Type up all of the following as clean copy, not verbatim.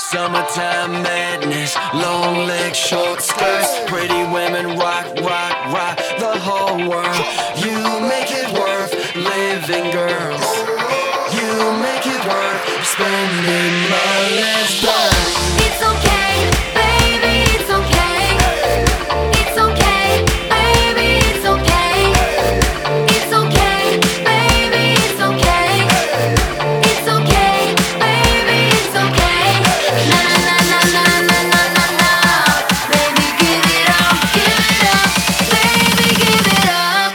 Summertime madness, long legs, short skirts. Pretty women rock, rock, rock the whole world. You make it worth living, girls. You make it worth spending my last dime. It's okay, baby, it's okay. It's okay, baby, it's okay. It's okay, baby, it's okay. It's okay, baby, it's okay. Na na na na na na na na. Baby, give it up, baby, give it up.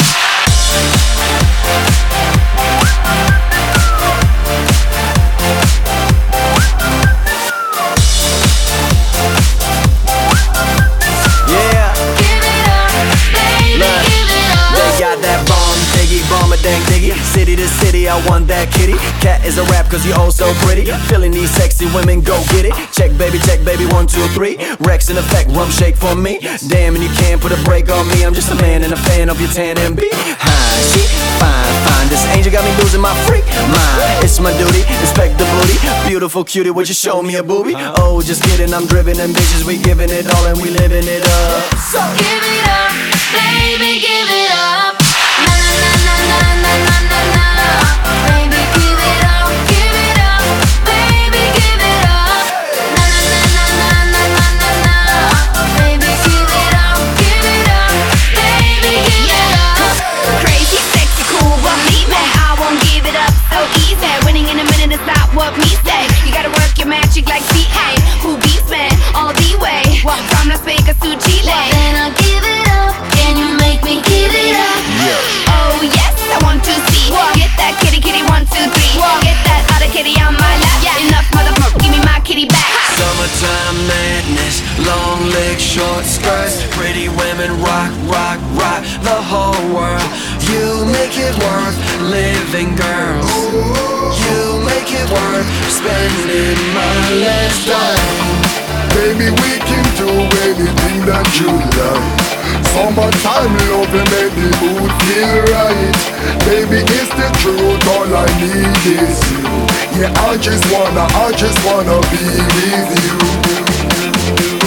Yeah, Give it up, baby, look, give it they up. got that bomb diggy, bomb a dang diggy. City to city, I want that kitty. Cat is a rap cause you oh so pretty. Feeling these sexy women, go get it. Check baby, 1, 2, 3. Rex in effect, rum shake for me. Damn, and you can't put a break on me. I'm just a man and a fan of your tan and B. Hi, she fine, fine. This angel got me losing my freak mind. It's my duty, inspect the booty. Beautiful cutie, would you show me a boobie? Oh, just kidding, I'm driven ambitious. We giving it all and we living it up. So Give it up, baby, give it up. Na na na na na na na na. Baby, give it up, baby, give it up. Na na na na na na na na. Baby, give it up, baby, give it up. Crazy, sexy, cool, what me, man? I won't give it up so easy. Winning in a minute is not what me say. You gotta work your magic like CA. Who beats, man? All the way. From Las Vegas to Chile. Then I'll give it up. Can you make me give it up? Oh yes, I want to see. Get that kitty, kitty, 1, 2, 3. Get that other kitty on my lap. Enough, motherfucker, give me my kitty back. summertime madness, long legs, short skirts. Pretty women rock, rock, rock the whole world. You make it worth living, girls. You make it worth spending my last dime. Baby, we can do anything that you like. Summertime love and make the mood feel right. Baby, it's the truth, all I need is you. Yeah, I just wanna be with you.